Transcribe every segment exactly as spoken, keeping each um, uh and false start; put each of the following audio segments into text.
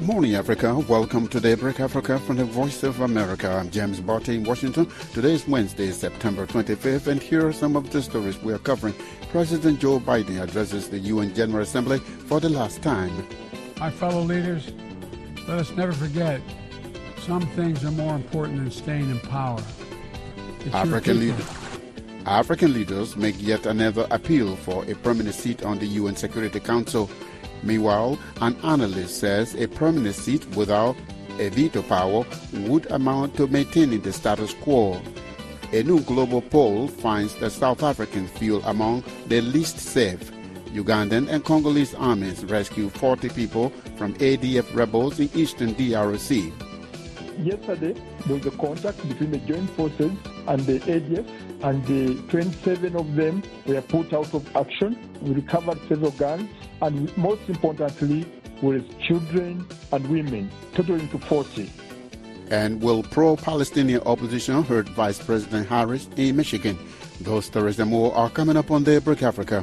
morning, Africa. Welcome to Daybreak Africa from the Voice of America. I'm James Barty in Washington. Today is Wednesday, September twenty-fifth, and here are some of the stories we are covering. President Joe Biden addresses the U N General Assembly for the last time. My fellow leaders, let us never forget, some things are more important than staying in power. It's African leaders. African leaders make yet another appeal for a permanent seat on the U N Security Council. Meanwhile, an analyst says a permanent seat without a veto power would amount to maintaining the status quo. A new global poll finds that South Africans feel among the least safe. Ugandan and Congolese armies rescue forty people from A D F rebels in eastern D R C. Yesterday, there was a contact between the joint forces and the A D F, and the twenty-seven of them were put out of action. We recovered several guns, and most importantly, were children and women, totaling to forty. And will pro-Palestinian opposition hurt Vice President Harris in Michigan? Those stories and more are coming up on Daybreak Africa.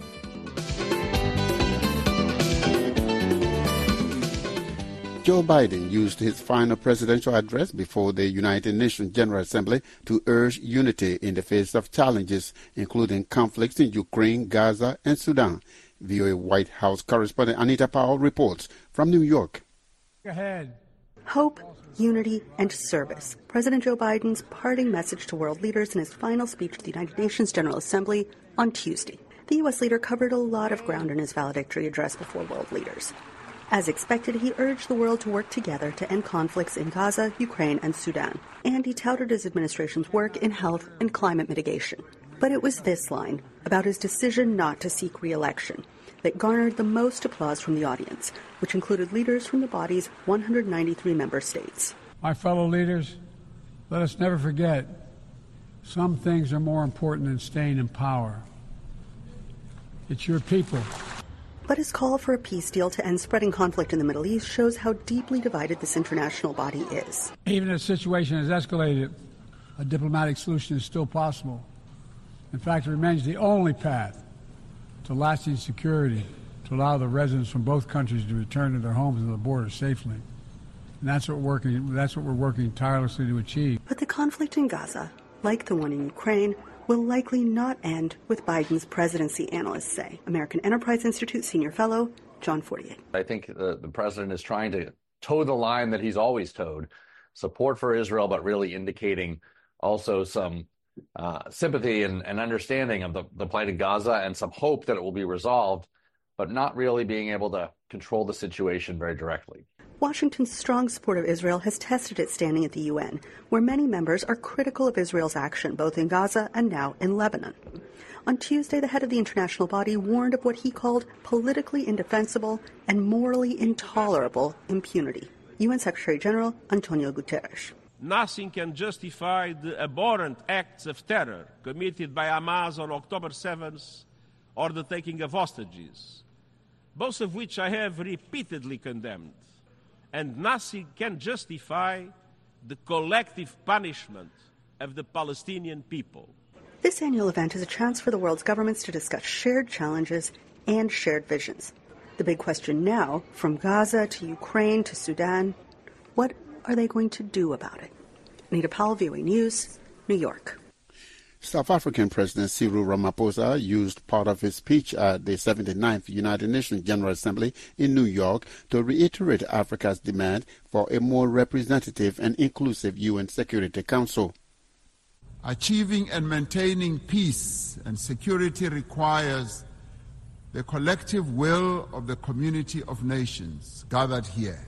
Joe Biden used his final presidential address before the United Nations General Assembly to urge unity in the face of challenges, including conflicts in Ukraine, Gaza, and Sudan. V O A White House correspondent Anita Powell reports from New York. Go ahead. Hope, unity, and service. President Joe Biden's parting message to world leaders in his final speech to the United Nations General Assembly on Tuesday. The U S leader covered a lot of ground in his valedictory address before world leaders. As expected, he urged the world to work together to end conflicts in Gaza, Ukraine, and Sudan. And he touted his administration's work in health and climate mitigation. But it was this line, about his decision not to seek re-election, that garnered the most applause from the audience, which included leaders from the body's one hundred ninety-three member states. My fellow leaders, let us never forget, some things are more important than staying in power. It's your people. But his call for a peace deal to end spreading conflict in the Middle East shows how deeply divided this international body is. Even if the situation has escalated, a diplomatic solution is still possible. In fact, it remains the only path to lasting security to allow the residents from both countries to return to their homes and the border safely. And that's what we're working, that's what we're working tirelessly to achieve. But the conflict in Gaza, like the one in Ukraine, will likely not end with Biden's presidency, analysts say. American Enterprise Institute senior fellow John Fortier. I think the, the president is trying to toe the line that he's always towed, support for Israel, but really indicating also some uh, sympathy and, and understanding of the, the plight in Gaza and some hope that it will be resolved, but not really being able to control the situation very directly. Washington's strong support of Israel has tested its standing at the U N, where many members are critical of Israel's action both in Gaza and now in Lebanon. On Tuesday, the head of the international body warned of what he called politically indefensible and morally intolerable impunity. U N Secretary General Antonio Guterres. Nothing can justify the abhorrent acts of terror committed by Hamas on October seventh or the taking of hostages, both of which I have repeatedly condemned. And nothing can justify the collective punishment of the Palestinian people. This annual event is a chance for the world's governments to discuss shared challenges and shared visions. The big question now, from Gaza to Ukraine to Sudan, what are they going to do about it? Anita Powell, V O A News, New York. South African President Cyril Ramaphosa used part of his speech at the seventy-ninth United Nations General Assembly in New York to reiterate Africa's demand for a more representative and inclusive U N Security Council. Achieving and maintaining peace and security requires the collective will of the community of nations gathered here.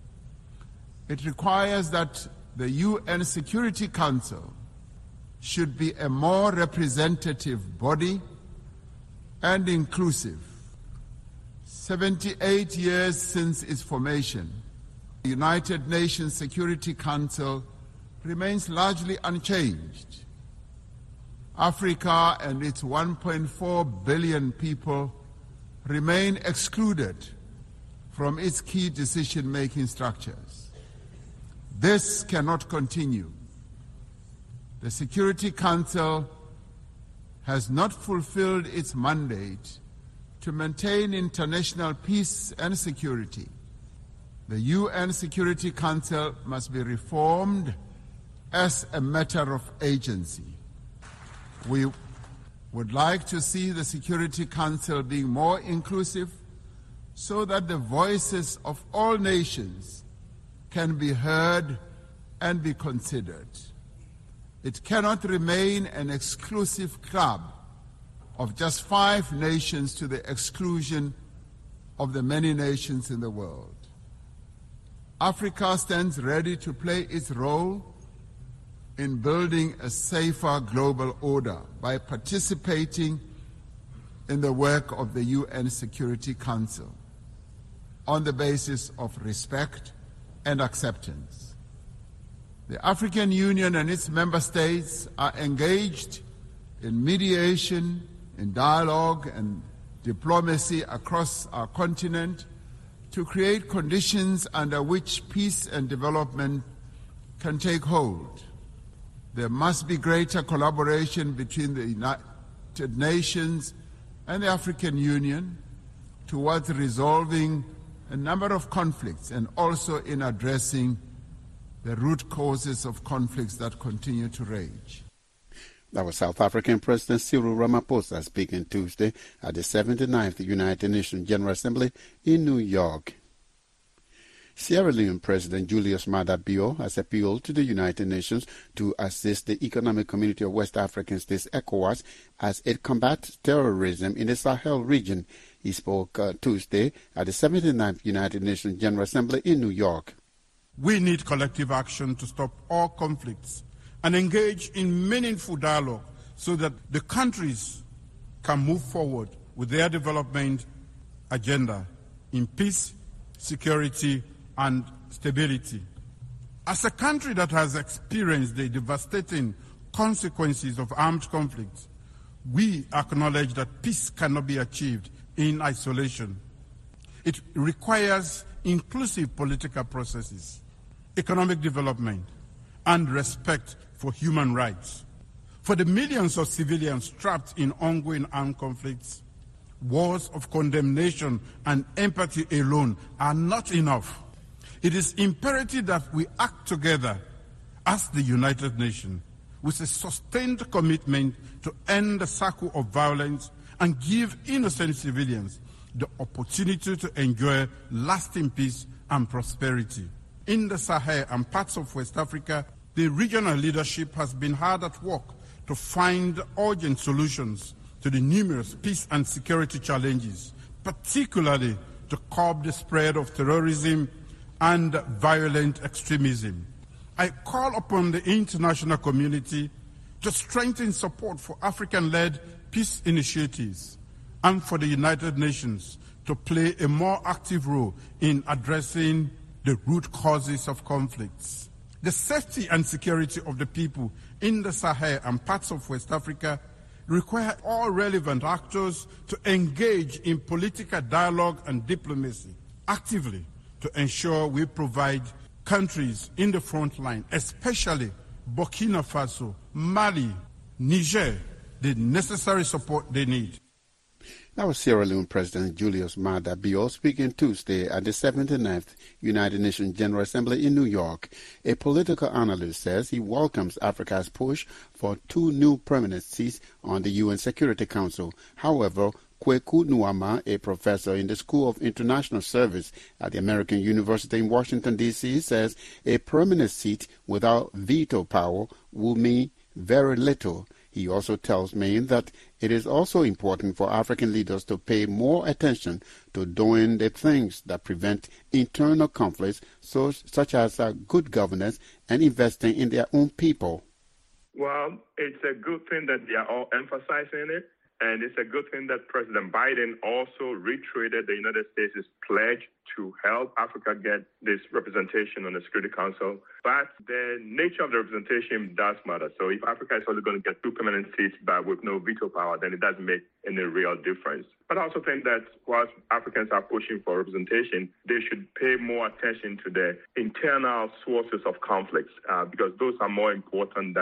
It requires that the U N Security Council should be a more representative body and inclusive. seventy-eight years since its formation, the United Nations Security Council remains largely unchanged. Africa and its one point four billion people remain excluded from its key decision-making structures. This cannot continue. The Security Council has not fulfilled its mandate to maintain international peace and security. The U N Security Council must be reformed as a matter of agency. We would like to see the Security Council being more inclusive so that the voices of all nations can be heard and be considered. It cannot remain an exclusive club of just five nations to the exclusion of the many nations in the world. Africa stands ready to play its role in building a safer global order by participating in the work of the U N Security Council on the basis of respect and acceptance. The African Union and its member states are engaged in mediation, in dialogue and diplomacy across our continent to create conditions under which peace and development can take hold. There must be greater collaboration between the United Nations and the African Union towards resolving a number of conflicts and also in addressing the root causes of conflicts that continue to rage. That was South African President Cyril Ramaphosa speaking Tuesday at the seventy-ninth United Nations General Assembly in New York. Sierra Leone President Julius Maada Bio has appealed to the United Nations to assist the Economic Community of West African States, ECOWAS, as it combats terrorism in the Sahel region. He spoke uh, Tuesday at the seventy-ninth United Nations General Assembly in New York. We need collective action to stop all conflicts and engage in meaningful dialogue so that the countries can move forward with their development agenda in peace, security, and stability. As a country that has experienced the devastating consequences of armed conflict, we acknowledge that peace cannot be achieved in isolation. It requires inclusive political processes, economic development, and respect for human rights. For the millions of civilians trapped in ongoing armed conflicts, words of condemnation and empathy alone are not enough. It is imperative that we act together as the United Nations with a sustained commitment to end the cycle of violence and give innocent civilians the opportunity to enjoy lasting peace and prosperity. In the Sahel and parts of West Africa, the regional leadership has been hard at work to find urgent solutions to the numerous peace and security challenges, particularly to curb the spread of terrorism and violent extremism. I call upon the international community to strengthen support for African-led peace initiatives and for the United Nations to play a more active role in addressing the root causes of conflicts. The safety and security of the people in the Sahel and parts of West Africa require all relevant actors to engage in political dialogue and diplomacy actively to ensure we provide countries in the front line, especially Burkina Faso, Mali, Niger, the necessary support they need. That was Sierra Leone President Julius Maada Bio speaking Tuesday at the seventy-ninth United Nations General Assembly in New York. A political analyst says he welcomes Africa's push for two new permanent seats on the U N Security Council. However, Kweku Nuama, a professor in the School of International Service at the American University in Washington, D C, says a permanent seat without veto power will mean very little. He also tells me that it is also important for African leaders to pay more attention to doing the things that prevent internal conflicts, so, such as uh, good governance and investing in their own people. Well, it's a good thing that they are all emphasizing it. And it's a good thing that President Biden also reiterated the United States' pledge to help Africa get this representation on the Security Council. But the nature of the representation does matter. So if Africa is only going to get two permanent seats but with no veto power, then it doesn't make any real difference. But I also think that whilst Africans are pushing for representation, they should pay more attention to the internal sources of conflicts uh, because those are more important than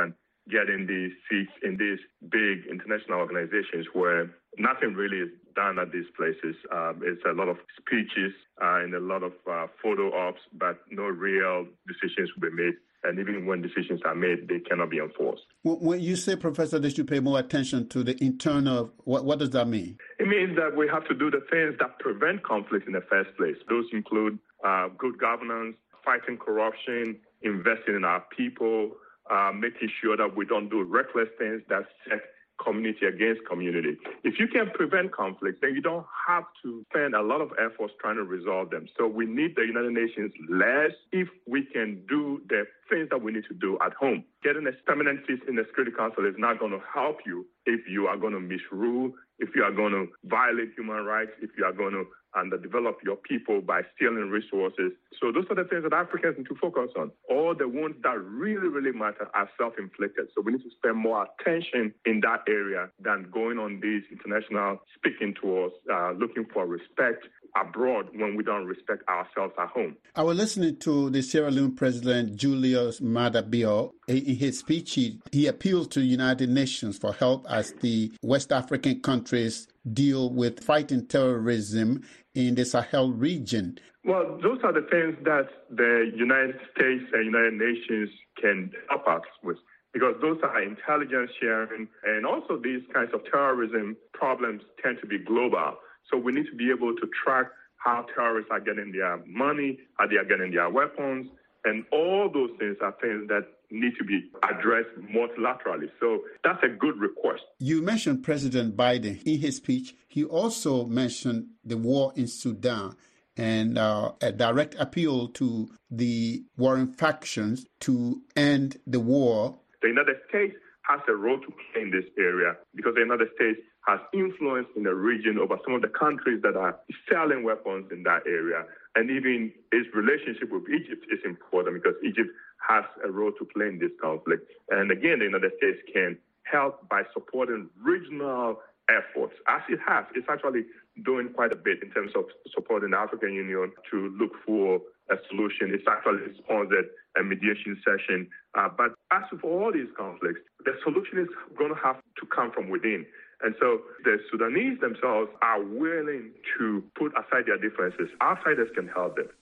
getting these seats in these big international organizations where nothing really is done at these places. Um, it's a lot of speeches uh, and a lot of uh, photo ops, but no real decisions will be made. And even when decisions are made, they cannot be enforced. When you say, Professor, they should pay more attention to the internal, what, what does that mean? It means that we have to do the things that prevent conflict in the first place. Those include uh, good governance, fighting corruption, investing in our people, uh, making sure that we don't do reckless things that set community against community. If you can prevent conflict, then you don't have to spend a lot of efforts trying to resolve them. So we need the United Nations less if we can do the things that we need to do at home. Getting a permanent seat in the Security Council is not going to help you if you are going to misrule, if you are going to violate human rights, if you are going to underdevelop your people by stealing resources. So those are the things that Africans need to focus on. All the ones that really, really matter are self-inflicted. So we need to spend more attention in that area than going on these international speaking tours, uh, looking for respect abroad when we don't respect ourselves at home. I was listening to the Sierra Leone President Julius Maada Bio. In his speech, he, he appealed to the United Nations for help as the West African countries deal with fighting terrorism in the Sahel region. Well, those are the things that the United States and United Nations can help us with, because those are intelligence sharing, and also these kinds of terrorism problems tend to be global. So we need to be able to track how terrorists are getting their money, how they are getting their weapons, and all those things are things that need to be addressed multilaterally. So that's a good request. You mentioned President Biden. In his speech, he also mentioned the war in Sudan and uh, a direct appeal to the warring factions to end the war. The United States has a role to play in this area because the United States has influence in the region over some of the countries that are selling weapons in that area. And even its relationship with Egypt is important because Egypt has a role to play in this conflict. And again, the United States can help by supporting regional efforts, as it has. It's actually doing quite a bit in terms of supporting the African Union to look for a solution. It's actually sponsored a mediation session. Uh, but as for all these conflicts, the solution is going to have to come from within. And so the Sudanese themselves are willing to put aside their differences. Outsiders can help them.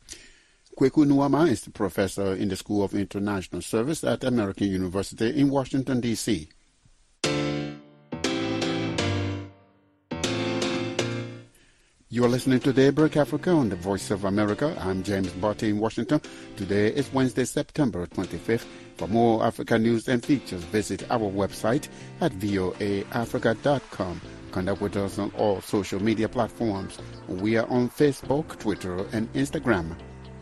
Kweku Nwauma is the professor in the School of International Service at American University in Washington, D C You are listening to Daybreak Africa on the Voice of America. I'm James Barty in Washington. Today is Wednesday, September twenty-fifth. For more Africa news and features, visit our website at voa africa dot com. Connect with us on all social media platforms. We are on Facebook, Twitter, and Instagram.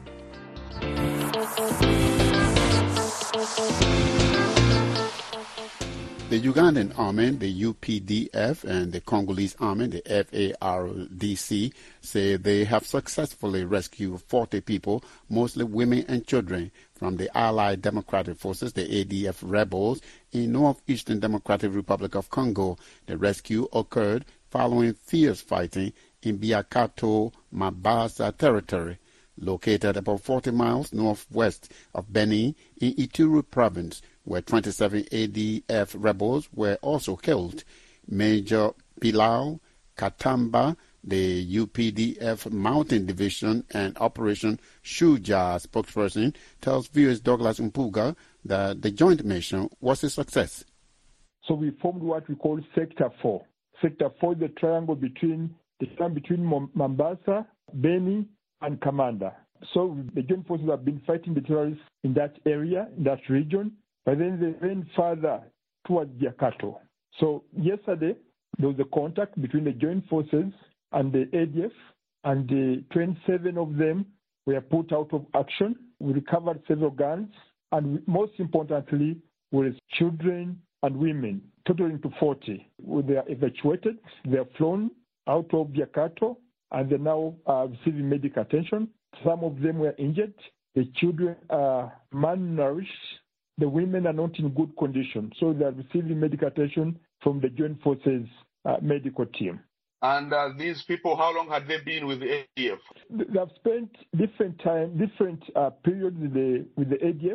The Ugandan army, the U P D F, and the Congolese army, the F A R D C, say they have successfully rescued forty people, mostly women and children, from the Allied Democratic Forces, the A D F rebels, in northeastern Democratic Republic of Congo. The rescue occurred following fierce fighting in Biakato, Mabasa territory, located about forty miles northwest of Beni in Ituri province, where twenty-seven A D F rebels were also killed. Major Pilau Katamba, the U P D F Mountain Division and Operation Shuja spokesperson, tells viewers Douglas Mpuga that the joint mission was a success. So we formed what we call Sector four. Sector four is the triangle between the triangle between Mombasa, Beni, and Kamanda. So the joint forces have been fighting the terrorists in that area, in that region, but then they went further towards Biakato. So yesterday, there was a contact between the joint forces and the A D F, and the twenty-seven of them were put out of action. We recovered several guns, and most importantly, were children and women, totaling to forty. They are evacuated, they are flown out of Biakato, and they now are receiving medical attention. Some of them were injured. The children are malnourished. The women are not in good condition. So they are receiving medical attention from the Joint Forces uh, medical team. And uh, these people, how long had they been with the A D F? They have spent different time, different uh, periods with the, with the A D F.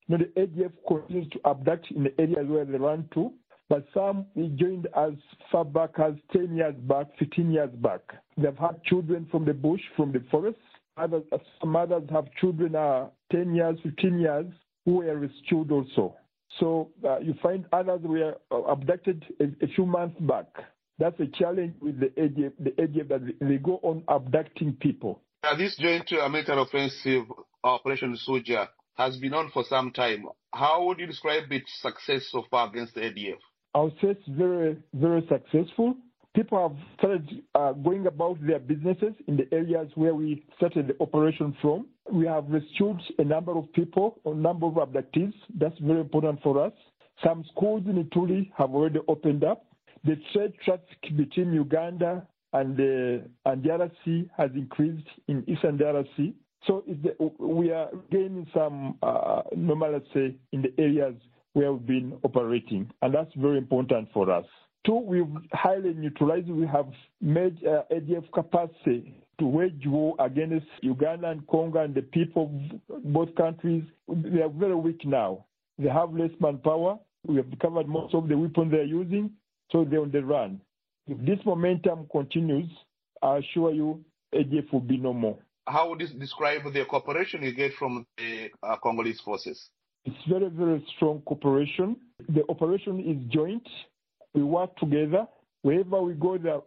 You know, the A D F continues to abduct in the areas where they run to, but some they joined as far back as ten years back, fifteen years back. They've had children from the bush, from the forest. Others, some others have children uh, ten years, fifteen years, who were rescued also. So uh, you find others were abducted a, a few months back. That's a challenge with the A D F, the A D F that they go on abducting people. Uh, this joint uh, military offensive Operation Soja has been on for some time. How would you describe its success so far against the A D F? I would say it's very, very successful. People have started uh, going about their businesses in the areas where we started the operation from. We have rescued a number of people, a number of abductees. That's very important for us. Some schools in Ituri have already opened up. The trade traffic between Uganda and the, and the R R C has increased in eastern D R C. So it's the, we are gaining some uh, normalcy in the areas where we've been operating, and that's very important for us. Two, we've highly neutralized, we have made uh, A D F capacity to wage war against Uganda and Congo and the people of both countries. They are very weak now. They have less manpower. We have recovered most of the weapons they're using, so they're on the run. If this momentum continues, I assure you, A D F will be no more. How would you describe the cooperation you get from the uh, Congolese forces? It's very, very strong cooperation. The operation is joint. We work together. Wherever we go, there,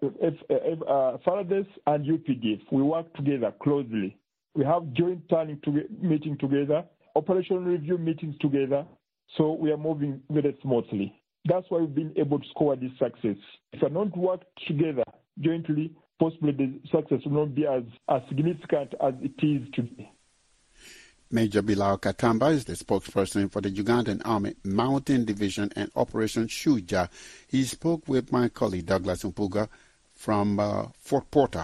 uh, Faraday and U P D F, we work together closely. We have joint planning to, meeting together, operation review meetings together, so we are moving very smoothly. That's why we've been able to score this success. If we don't work together jointly, possibly the success will not be as, as significant as it is today. Major Bilal Katamba is the spokesperson for the Ugandan Army Mountain Division and Operation Shuja. He spoke with my colleague Douglas Mpuga from uh, Fort Porter.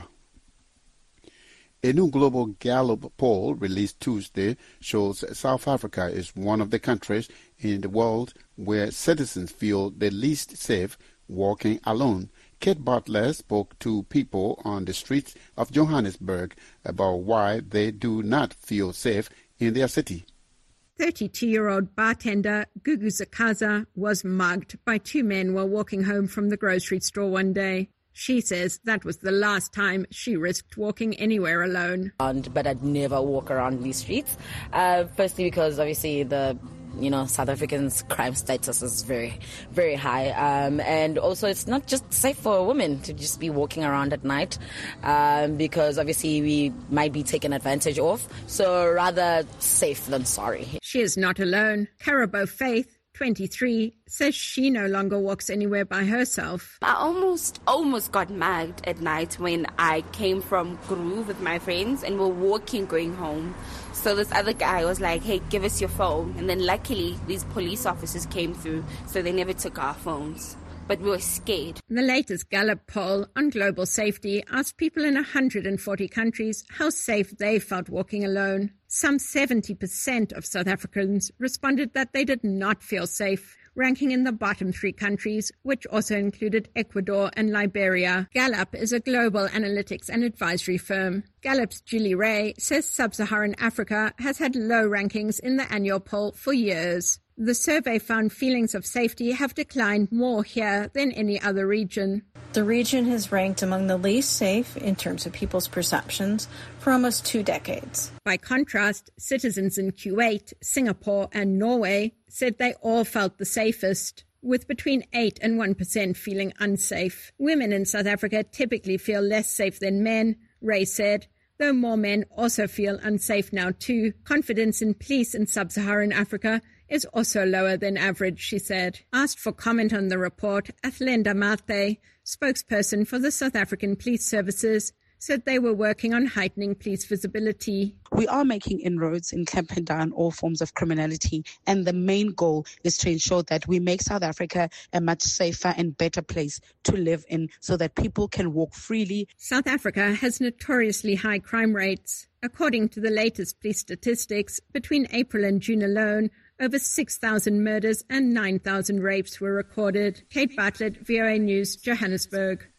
A new global Gallup poll released Tuesday shows South Africa is one of the countries in the world where citizens feel the least safe walking alone. Kate Butler spoke to people on the streets of Johannesburg about why they do not feel safe in their city. thirty-two-year-old bartender Gugu Zakaza was mugged by two men while walking home from the grocery store one day. She says that was the last time she risked walking anywhere alone. And, but I'd never walk around these streets. Uh, firstly, because obviously the you know, South Africans' crime status is very, very high. Um, and also it's not just safe for a woman to just be walking around at night um, because obviously we might be taken advantage of. So rather safe than sorry. She is not alone. Carabo Faith, twenty-three, says she no longer walks anywhere by herself. I almost, almost got mugged at night when I came from Groove with my friends and we're walking going home. So this other guy was like, hey, give us your phone. And then luckily, these police officers came through, so they never took our phones. But we were scared. The latest Gallup poll on global safety asked people in one hundred forty countries how safe they felt walking alone. Some seventy percent of South Africans responded that they did not feel safe, ranking in the bottom three countries, which also included Ecuador and Liberia. Gallup is a global analytics and advisory firm. Gallup's Julie Ray says sub-Saharan Africa has had low rankings in the annual poll for years. The survey found feelings of safety have declined more here than any other region. The region has ranked among the least safe in terms of people's perceptions for almost two decades. By contrast, citizens in Kuwait, Singapore and Norway said they all felt the safest, with between eight and one percent feeling unsafe. Women in South Africa typically feel less safe than men, Ray said, though more men also feel unsafe now too. Confidence in police in sub-Saharan Africa is also lower than average, she said. Asked for comment on the report, Athlenda Mathe, spokesperson for the South African Police Services, said they were working on heightening police visibility. We are making inroads in clamping down all forms of criminality, and the main goal is to ensure that we make South Africa a much safer and better place to live in so that people can walk freely. South Africa has notoriously high crime rates. According to the latest police statistics, between April and June alone, over six thousand murders and nine thousand rapes were recorded. Kate Bartlett, V O A News, Johannesburg.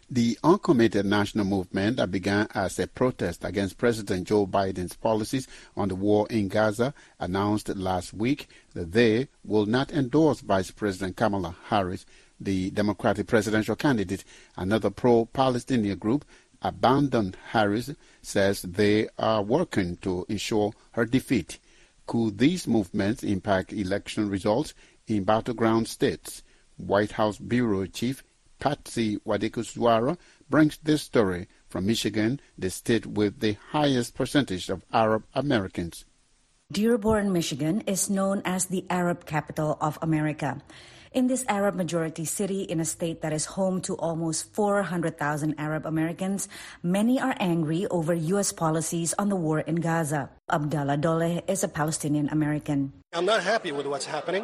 The Uncommitted National Movement that began as a protest against President Joe Biden's policies on the war in Gaza announced last week that they will not endorse Vice President Kamala Harris, the Democratic presidential candidate. Another pro-Palestinian group, Abandon Harris, says they are working to ensure her defeat. Could these movements impact election results in battleground states? White House Bureau Chief Patsy Widakuswara brings this story from Michigan, the state with the highest percentage of Arab Americans. Dearborn, Michigan is known as the Arab capital of America. In this Arab-majority city in a state that is home to almost four hundred thousand Arab Americans, many are angry over U S policies on the war in Gaza. Abdallah Doleh is a Palestinian American. I'm not happy with what's happening,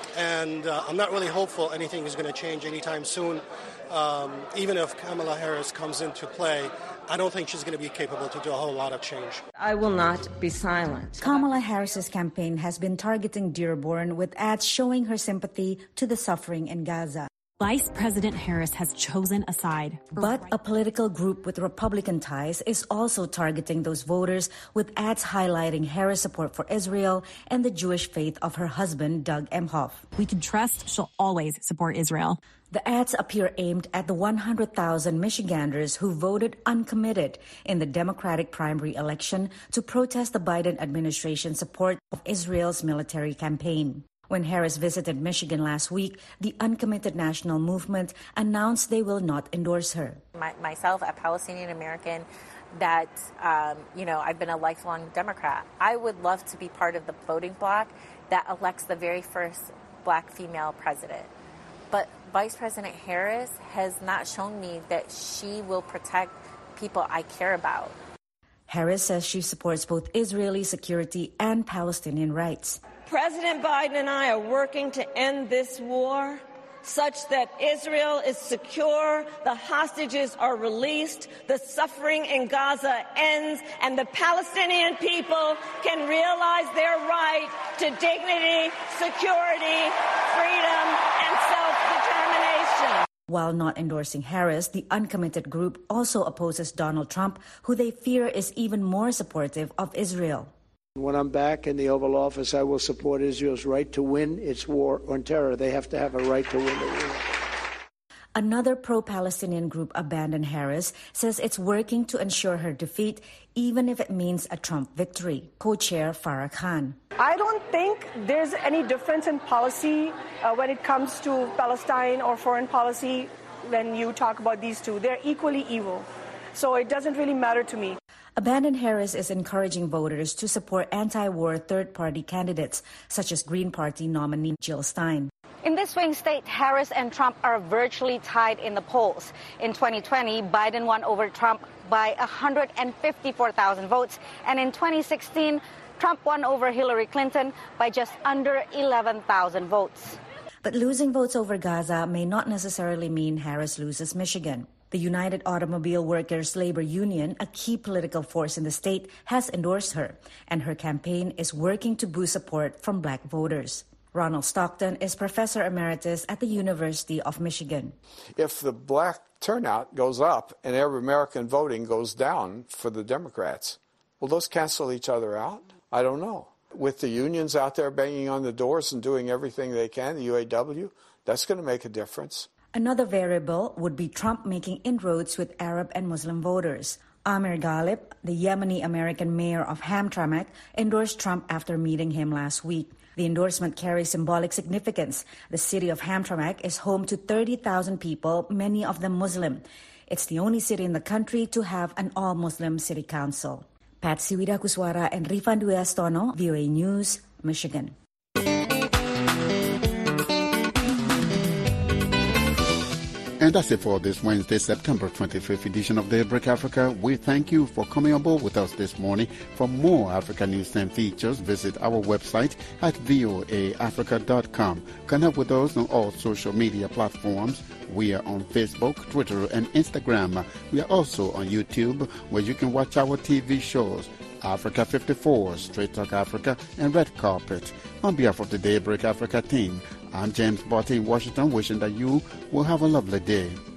and uh, I'm not really hopeful anything is going to change anytime soon. Um, even if Kamala Harris comes into play, I don't think she's going to be capable to do a whole lot of change. I will not be silent. Kamala Harris's campaign has been targeting Dearborn with ads showing her sympathy to the suffering in Gaza. Vice President Harris has chosen a side. But a political group with Republican ties is also targeting those voters with ads highlighting Harris' support for Israel and the Jewish faith of her husband, Doug Emhoff. We can trust she'll always support Israel. The ads appear aimed at the one hundred thousand Michiganders who voted uncommitted in the Democratic primary election to protest the Biden administration's support of Israel's military campaign. When Harris visited Michigan last week, the Uncommitted National Movement announced they will not endorse her. My, myself, a Palestinian American, that, um, you know, I've been a lifelong Democrat. I would love to be part of the voting bloc that elects the very first black female president. But Vice President Harris has not shown me that she will protect people I care about. Harris says she supports both Israeli security and Palestinian rights. President Biden and I are working to end this war such that Israel is secure, the hostages are released, the suffering in Gaza ends, and the Palestinian people can realize their right to dignity, security, freedom, and self-determination. While not endorsing Harris, the Uncommitted group also opposes Donald Trump, who they fear is even more supportive of Israel. When I'm back in the Oval Office, I will support Israel's right to win its war on terror. They have to have a right to win the war. Another pro-Palestinian group, Abandon Harris, says it's working to ensure her defeat, even if it means a Trump victory. Co-chair Farah Khan. I don't think there's any difference in policy uh, when it comes to Palestine or foreign policy when you talk about these two. They're equally evil. So it doesn't really matter to me. Abandon Harris is encouraging voters to support anti-war third-party candidates, such as Green Party nominee Jill Stein. In this swing state, Harris and Trump are virtually tied in the polls. In twenty twenty, Biden won over Trump by one hundred fifty-four thousand votes, and in twenty sixteen, Trump won over Hillary Clinton by just under eleven thousand votes. But losing votes over Gaza may not necessarily mean Harris loses Michigan. The United Automobile Workers Labor Union, a key political force in the state, has endorsed her, and her campaign is working to boost support from black voters. Ronald Stockton is professor emeritus at the University of Michigan. If the black turnout goes up and Arab American voting goes down for the Democrats, will those cancel each other out? I don't know. With the unions out there banging on the doors and doing everything they can, the U A W, that's going to make a difference. Another variable would be Trump making inroads with Arab and Muslim voters. Amir Ghalib, the Yemeni-American mayor of Hamtramck, endorsed Trump after meeting him last week. The endorsement carries symbolic significance. The city of Hamtramck is home to thirty thousand people, many of them Muslim. It's the only city in the country to have an all-Muslim city council. Patsy Widakuswara and Rifan Duyastono, V O A News, Michigan. And that's it for this Wednesday, September twenty-fifth edition of Daybreak Africa. We thank you for coming aboard with us this morning. For more Africa news and features, visit our website at voa africa dot com. Connect with us on all social media platforms. We are on Facebook, Twitter, and Instagram. We are also on YouTube, where you can watch our T V shows, Africa fifty-four, Straight Talk Africa, and Red Carpet. On behalf of the Daybreak Africa team, I'm James Botte in Washington, wishing that you will have a lovely day.